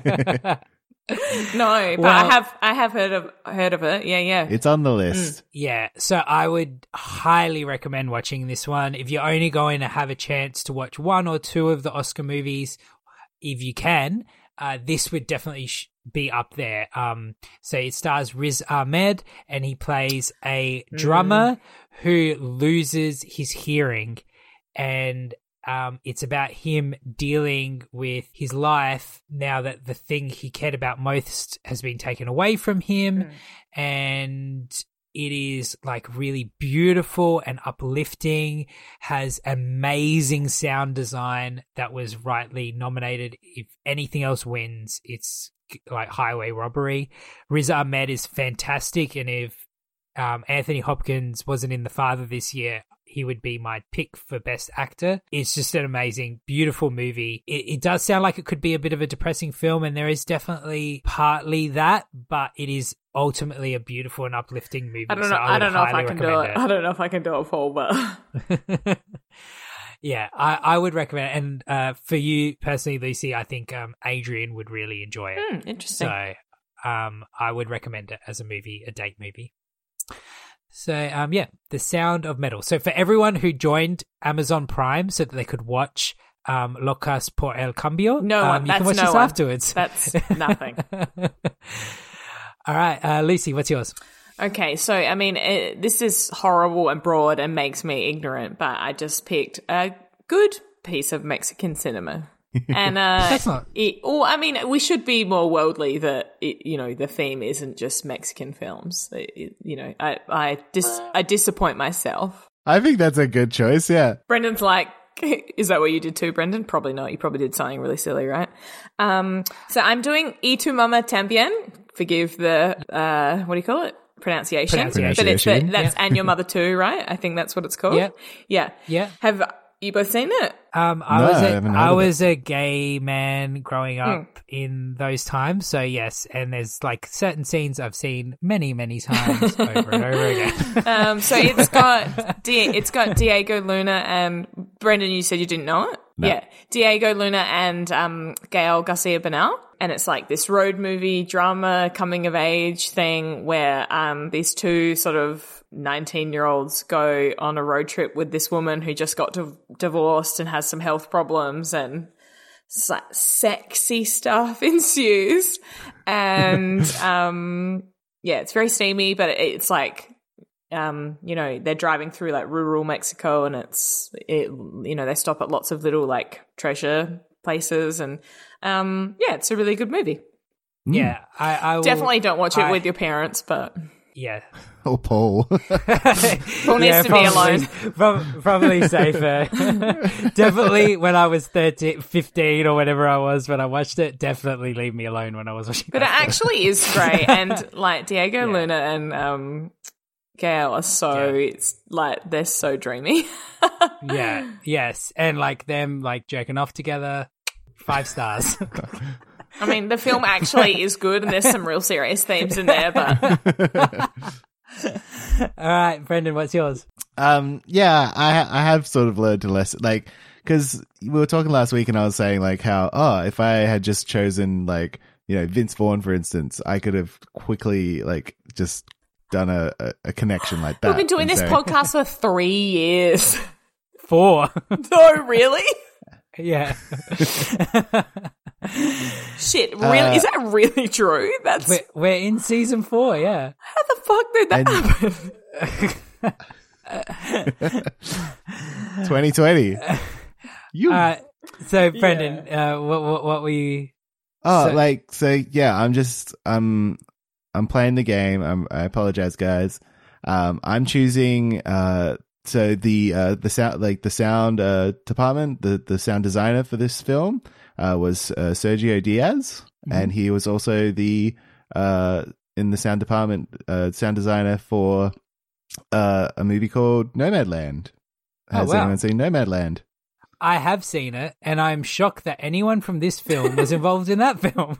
No, but Well- I have heard of it. Yeah. It's on the list. Yeah, so I would highly recommend watching this one. If you're only going to have a chance to watch 1 or 2 of the Oscar movies, if you can, this would definitely be up there. So it stars Riz Ahmed, and he plays a drummer who loses his hearing, and it's about him dealing with his life now that the thing he cared about most has been taken away from him. And it is like really beautiful and uplifting, has amazing sound design that was rightly nominated. If anything else wins, it's like Highway Robbery. Riz Ahmed is fantastic, and if Anthony Hopkins wasn't in The Father this year, he would be my pick for Best Actor. It's just an amazing, beautiful movie. It does sound like it could be a bit of a depressing film, and there is definitely partly that, but it is ultimately a beautiful and uplifting movie. I don't know. So I don't know if highly I can do recommend it. I don't know if I can do it, Paul, but Yeah, I would recommend it. And for you personally, Lucy, I think Adrian would really enjoy it. interesting. So I would recommend it as a movie, a date movie. So, The Sound of Metal. So for everyone who joined Amazon Prime so that they could watch Locas por el Cambio, No one. you can watch That's no this one. afterwards. That's nothing. All right, Lucy, what's yours? Okay, so I mean, this is horrible and broad and makes me ignorant, but I just picked a good piece of Mexican cinema. And That's not. I mean, we should be more worldly that the theme isn't just Mexican films. I disappoint myself. I think that's a good choice. Yeah. Brendan's like, is that what you did too, Brendan? Probably not. You probably did something really silly, right? So I'm doing Y tu mama también. Forgive the what do you call it? Pronunciation. But it's that's And Your Mother Too, right? I think that's what it's called. Yeah. Have you both seen it? I was a gay man growing up in those times, so yes, and there's like certain scenes I've seen many, many times over and over again. So it's got Diego Luna and Brendan. You said you didn't know it. No. Yeah, Diego Luna and Gael Garcia Bernal, and it's like this road movie drama coming of age thing where these two sort of 19-year-olds go on a road trip with this woman who just got divorced and has some health problems, and sexy stuff ensues. And it's very steamy, but it's like, they're driving through like rural Mexico, and they stop at lots of little like treasure places, and it's a really good movie. Yeah, I will, definitely don't watch it with your parents, but yeah. Oh, Paul. Paul needs to be alone. Probably safer. Definitely when I was 15 or whatever I was when I watched it, definitely leave me alone when I was watching it. But it actually is great. And like Diego Luna and Gail are it's like they're so dreamy. Yes. And like them like jerking off together, 5 stars. I mean, the film actually is good, and there's some real serious themes in there, but... All right, Brendan, what's yours? I have sort of learned a lesson, like, because we were talking last week and I was saying like how, if I had just chosen like, Vince Vaughn, for instance, I could have quickly like just done a connection like that. We've been doing this podcast for 3 years. 4. No, really? Yeah. Shit, really? Is that really true? We're in season 4, yeah. How the fuck did that happen? 2020. So Brendan, what were you? I'm playing the game. I apologize, guys. I'm choosing so the sound department, the sound designer for this film was Sergio Diaz, and he was also the in the sound department sound designer for a movie called Nomadland. Has anyone seen Nomadland? I have seen it, and I'm shocked that anyone from this film was involved in that film.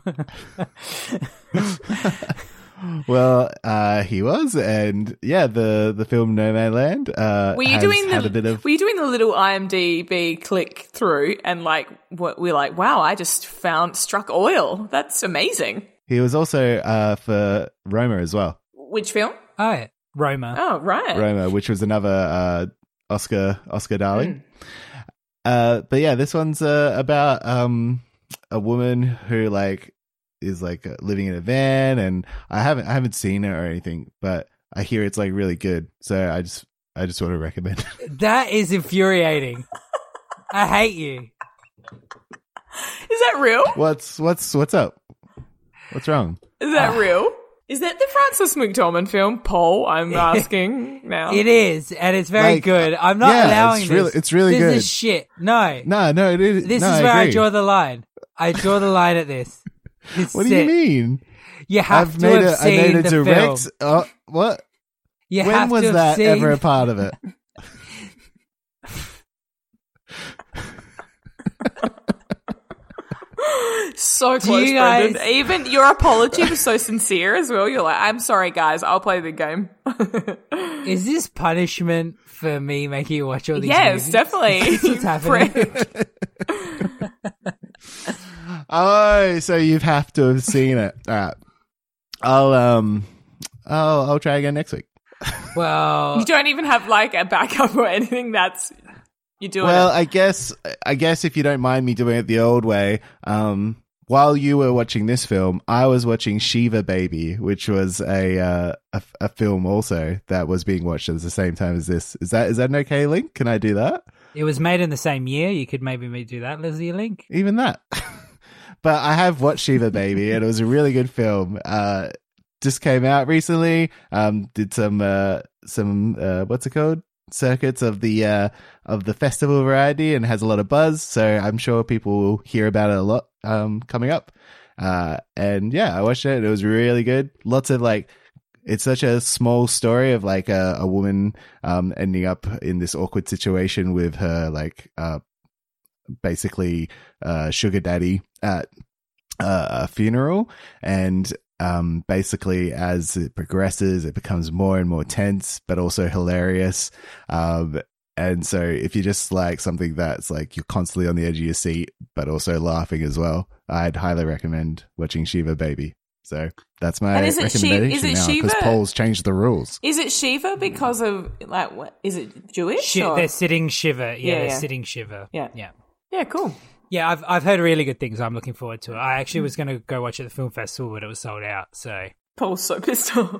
Well, he was, and the film Nomadland. Were you doing the little IMDb click through and like we're like, wow, I just struck oil. That's amazing. He was also for Roma as well. Which film? Oh, yeah. Roma. Oh, right. Roma, which was another Oscar darling. But yeah, this one's about a woman who like is like living in a van, and I haven't seen it or anything, but I hear it's like really good, so I just want to recommend it. That is infuriating. I hate you. Is that real? What's up? What's wrong? Is that real? Is that the Frances McDormand film, Paul? I'm asking now. It is, and it's very good. I'm not allowing this. It's really good. This is shit. No, it is. This is where I draw the line. I draw the line at this. What do you mean? You have to have seen the film. What? When was that ever a part of it? So close, Brendan. Even your apology was so sincere as well. You're like, I'm sorry, guys. I'll play the game. Is this punishment for me making you watch all these Yes, movies? definitely. What's happening? Oh, so you have to have seen it. All right. I'll try again next week. Well, you don't even have like a backup or anything. You do it. Well, I guess if you don't mind me doing it the old way, while you were watching this film, I was watching Shiva Baby, which was a film also that was being watched at the same time as this. Is that an okay link? Can I do that? It was made in the same year. You could maybe do that, Lizzie, link. Even that. But I have watched Shiva Baby, and it was a really good film. Just came out recently. Did some what's it called? Circuits of the festival variety, and has a lot of buzz. So I'm sure people will hear about it a lot coming up. And yeah, I watched it. It was really good. Lots of like, it's such a small story of like a woman ending up in this awkward situation with her like basically sugar daddy at a funeral, and basically as it progresses it becomes more and more tense but also hilarious, and so if you just like something that's like you're constantly on the edge of your seat but also laughing as well, I'd highly recommend watching Shiva Baby. So that's my recommendation now, because Paul's changed the rules. Is it Shiva because of like what is it Jewish? They're sitting Shiva. They're sitting Shiva. Yeah, cool. Yeah, I've heard really good things. I'm looking forward to it. I actually was going to go watch it at the film festival, but it was sold out. So Paul's so pissed off.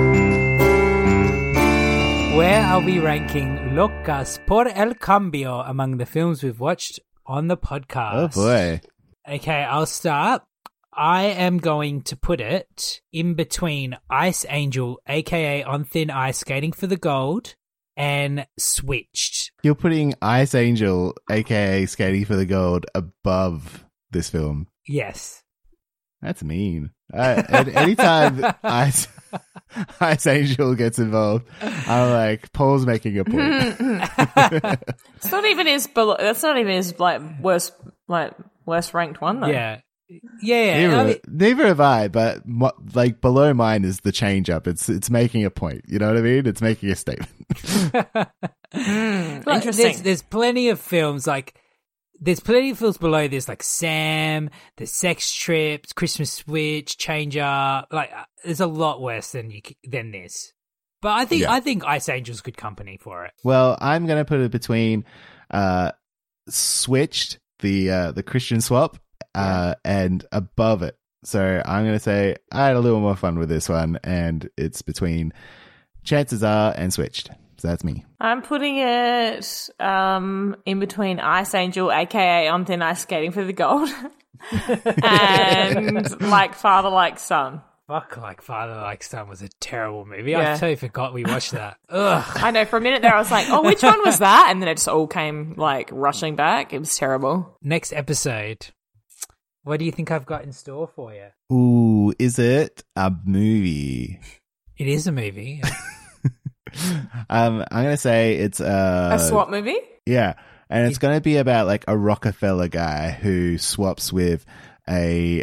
Where are we ranking Locas por el Cambio among the films we've watched on the podcast? Oh boy. Okay, I'll start. I am going to put it in between Ice Angel, aka On Thin Ice Skating for the Gold, and Switched. You're putting Ice Angel, aka Skating for the Gold, above this film. Yes. That's mean. Anytime Ice Angel gets involved, I'm like, Paul's making a point. It's not even his below. That's not even his worst ranked one though. Yeah. Yeah. Neither have I, but below mine is the change up. It's making a point. You know what I mean? It's making a statement. Interesting. There's plenty of films there's plenty of films below this, like Sam, The Sex Trips, Christmas Switch, Change Up. There's a lot worse than this. But I think Ice Angel's good company for it. Well, I'm gonna put it between Switched, the Christian swap, and above it. So I'm gonna say I had a little more fun with this one, and it's between Chances Are and Switched. So that's me. I'm putting it in between Ice Angel, aka On Thin Ice Skating for the Gold, and Like Father, Like Son. Fuck, Like Father, Like Son was a terrible movie. Yeah. I totally forgot we watched that. Ugh. I know, for a minute there I was like, oh, which one was that? And then it just all came rushing back. It was terrible. Next episode. What do you think I've got in store for you? Ooh, is it a movie? It is a movie. I'm gonna say it's a swap movie. Yeah, and it's gonna be about a Rockefeller guy who swaps with a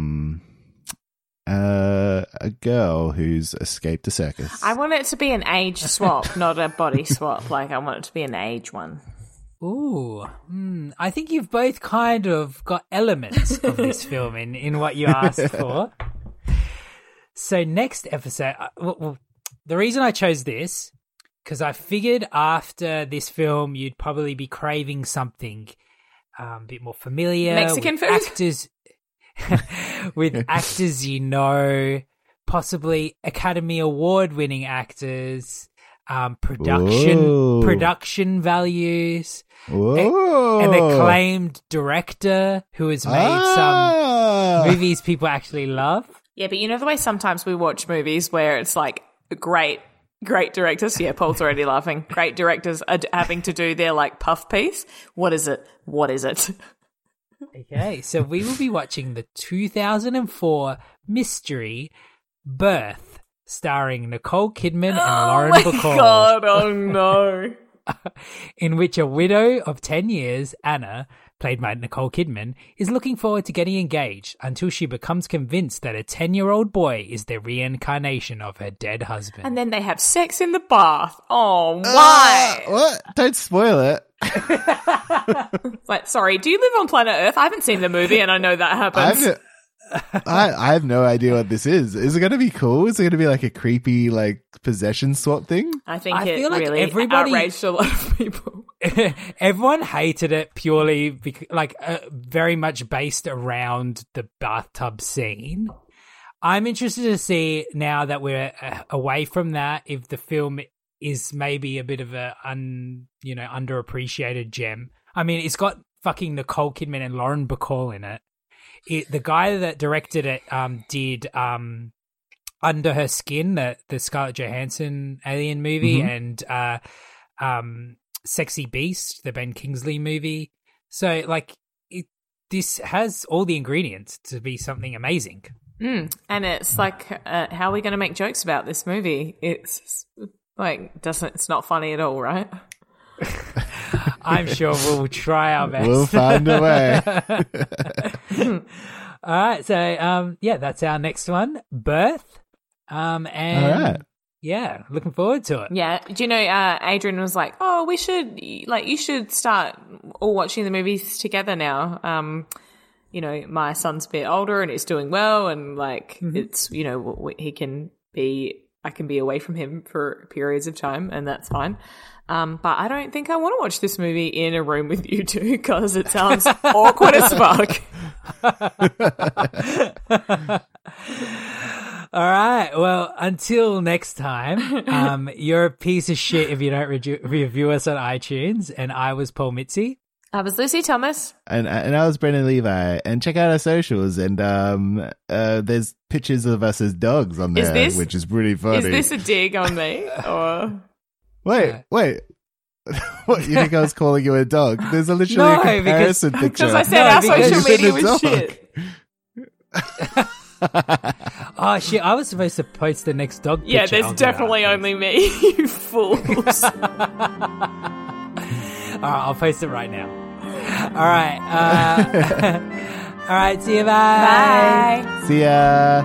girl who's escaped a circus. I want it to be an age swap, not a body swap. I want it to be an age one. Ooh, I think you've both kind of got elements of this film in what you asked for. So next episode, the reason I chose this, because I figured after this film you'd probably be craving something a bit more familiar. Mexican food? With actors possibly Academy Award-winning actors, production values, an acclaimed director who has made some movies people actually love. Yeah, but you know the way sometimes we watch movies where it's great directors. Yeah, Paul's already laughing. Great directors are having to do their puff piece. What is it? Okay, so we will be watching the 2004 mystery Birth, starring Nicole Kidman and Lauren Bacall. Oh my God, oh no. In which a widow of 10 years, Anna, played by Nicole Kidman, is looking forward to getting engaged until she becomes convinced that a 10-year-old boy is the reincarnation of her dead husband. And then they have sex in the bath. Oh, why? What? Don't spoil it. Sorry, do you live on planet Earth? I haven't seen the movie and I know that happens. I have no idea what this is. Is it going to be cool? Is it going to be a creepy possession swap thing? I feel like really outraged a lot of people. Everyone hated it purely because, very much based around the bathtub scene. I'm interested to see now that we're away from that if the film is maybe a bit of a underappreciated gem. I mean, it's got fucking Nicole Kidman and Lauren Bacall in it. The guy that directed it did Under Her Skin, the Scarlett Johansson alien movie, and Sexy Beast, the Ben Kingsley movie. So, this has all the ingredients to be something amazing. And it's how are we going to make jokes about this movie? It's it's not funny at all, right? I'm sure we'll try our best. We'll find a way. All right, so that's our next one, Birth. And all right. Yeah, looking forward to it. Yeah, do you know Adrian was like, "Oh, we should you should start all watching the movies together now." My son's a bit older and he's doing well, and it's I can be away from him for periods of time, and that's fine. But I don't think I want to watch this movie in a room with you two because it sounds awkward as fuck. All right. Well, until next time, you're a piece of shit if you don't review us on iTunes. And I was Paul Mitzi. I was Lucy Thomas. And I was Brendan Levi. And check out our socials. And there's pictures of us as dogs on there, which is pretty funny. Is this a dig on me? Or Wait. What, you think I was calling you a dog? There's a literally a comparison picture. Because I said our social media was shit. Oh shit, I was supposed to post the next dog picture. Yeah, there's definitely only me, you fools. Alright, I'll post it right now. Alright, alright, see you, bye. Bye. See ya.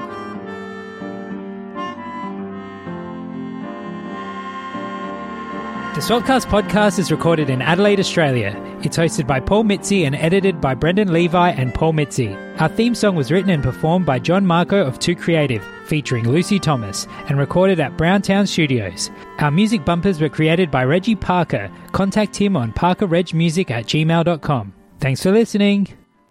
The Swapcast podcast is recorded in Adelaide, Australia. It's hosted by Paul Mitzi and edited by Brendan Levi and Paul Mitzi. Our theme song was written and performed by John Marco of Too Creative, featuring Lucy Thomas, and recorded at Browntown Studios. Our music bumpers were created by Reggie Parker. Contact him on parkerregmusic@gmail.com. Thanks for listening.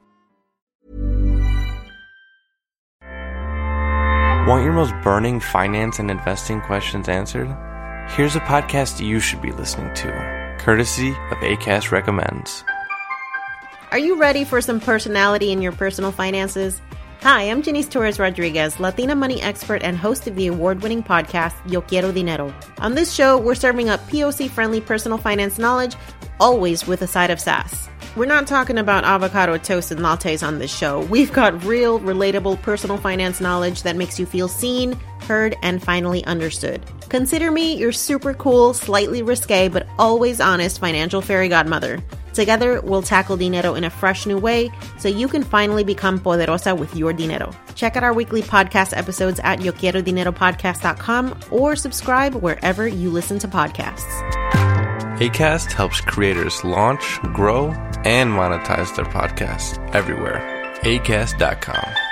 Want your most burning finance and investing questions answered? Here's a podcast you should be listening to, courtesy of Acast Recommends. Are you ready for some personality in your personal finances? Hi, I'm Janice Torres-Rodriguez, Latina money expert and host of the award-winning podcast, Yo Quiero Dinero. On this show, we're serving up POC-friendly personal finance knowledge, always with a side of sass. We're not talking about avocado toast and lattes on this show. We've got real, relatable personal finance knowledge that makes you feel seen, heard, and finally understood. Consider me your super cool, slightly risque, but always honest financial fairy godmother. Together, we'll tackle dinero in a fresh new way so you can finally become poderosa with your dinero. Check out our weekly podcast episodes at YoQuieroDineroPodcast.com or subscribe wherever you listen to podcasts. Acast helps creators launch, grow, and monetize their podcasts everywhere. Acast.com.